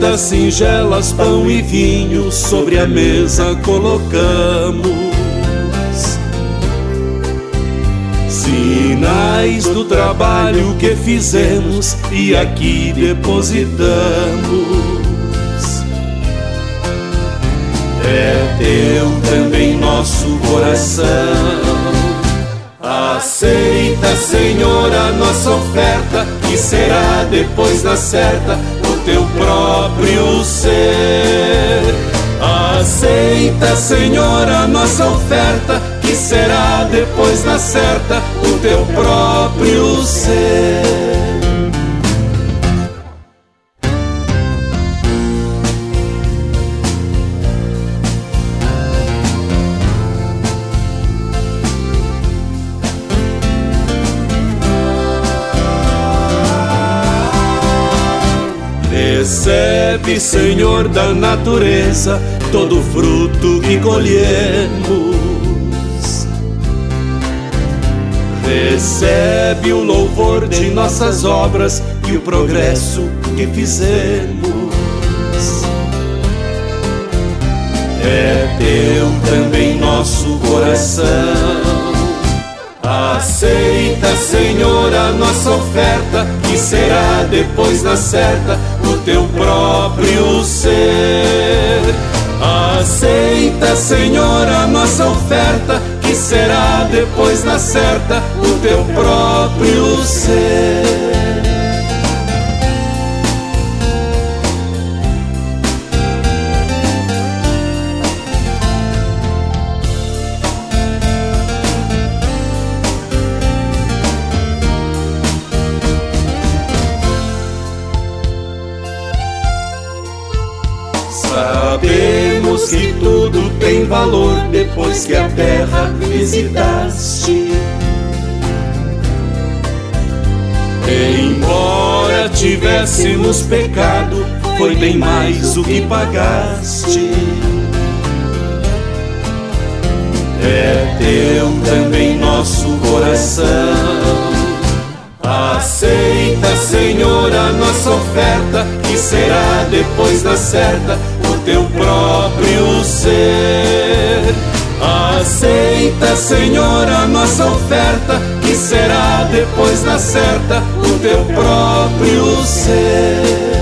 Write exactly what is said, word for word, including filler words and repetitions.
ofertas singelas, pão e vinho sobre a mesa colocamos. Sinais do trabalho que fizemos e aqui depositamos. É teu também nosso coração. Aceita, Senhor, a nossa oferta, que será depois da certa o teu próprio ser. Aceita, Senhor, a nossa oferta, que será depois da certa o teu próprio ser. Recebe, Senhor, da natureza todo o fruto que colhemos. Recebe o louvor de nossas obras e o progresso que fizemos. É teu também nosso coração. Aceita, Senhor, a nossa oferta, que será depois da certa o teu próprio ser. Aceita, Senhor, a nossa oferta, que será depois da certa o teu próprio ser. Sabemos que tudo tem valor depois que a terra visitaste. Embora tivéssemos pecado, foi bem mais o que pagaste. É teu também nosso coração. Aceita, Senhor, a nossa oferta, que será depois da certa o teu próprio ser. Aceita, Senhor, a nossa oferta, que será depois da certa o teu próprio ser.